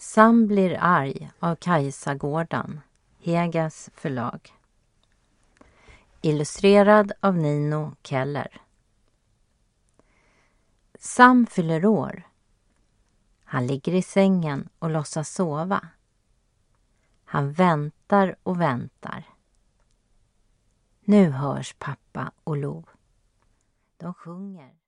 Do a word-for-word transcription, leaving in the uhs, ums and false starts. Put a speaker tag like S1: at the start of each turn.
S1: Sam blir arg av Kajsa Gårdan, Hegas förlag. Illustrerad av Nino Keller. Sam fyller år. Han ligger i sängen och låtsas sova. Han väntar och väntar. Nu hörs pappa och Lo. De sjunger.